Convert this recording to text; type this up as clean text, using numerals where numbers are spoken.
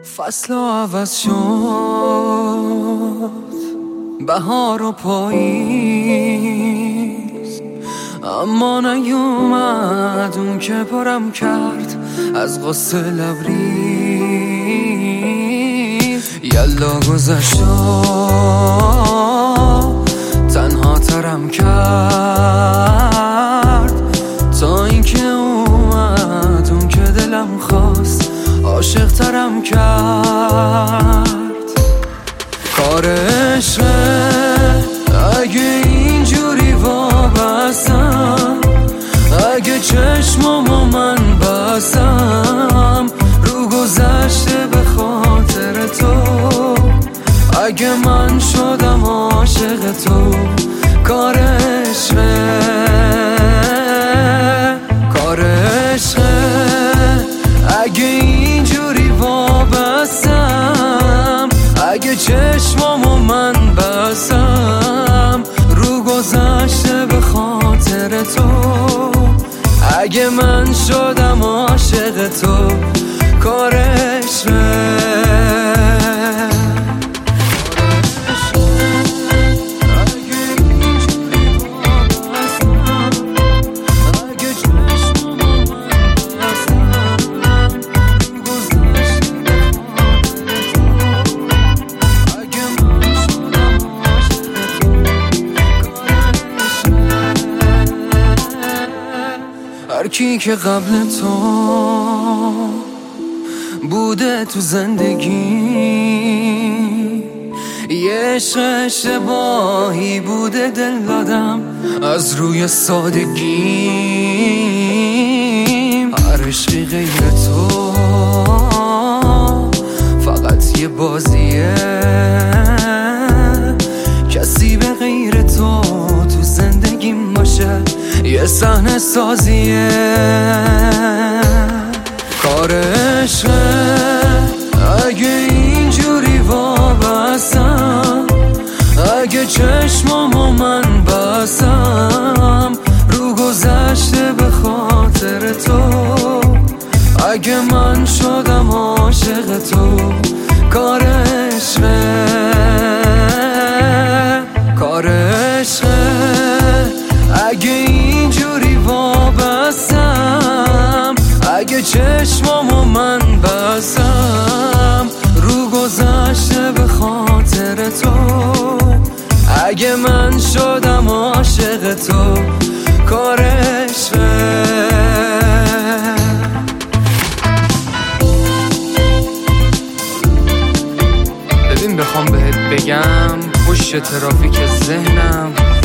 فصل عوض شد، بهار و پاییز، اما نیومد اون که پرم کرد از غصه لبریز. یلا گذشت تنها ترم کرد تا اینکه اومد اون که دلم خواست عاشق ترم کرد. کار عشقه اگه اینجوری وابستم، اگه چشمامو من بستم رو گذشته به خاطر تو، اگه من شدم عاشق تو. کار عشقه، کار عشقه اگه اینجوری وابستم، اگه چشمامو من بستم رو گذشته به خاطر تو، اگه من شدم عاشق تو. کار عشقه. هر کی که قبل تو بوده تو زندگی، یه عشق اشتباهی بوده دل دادم از روی سادگی. هر عشقی غیر تو فقط یه بازیه، کسی به غیر تو تو زندگیم باشه یه صحنه سازیه. کار عشقه اگه اینجوری وابستم، اگه چشمامو من بستم رو گذشته به خاطر تو، اگه من شدم عاشق تو. کار عشقه، کار عشقه اگه اینجوری وابستم، اگه چشمامو من بستم رو گذشته به خاطر تو، اگه من شدم عاشق تو. کار عشقه. ببین بخوام بهت بگم پشت ترافیک ذهنم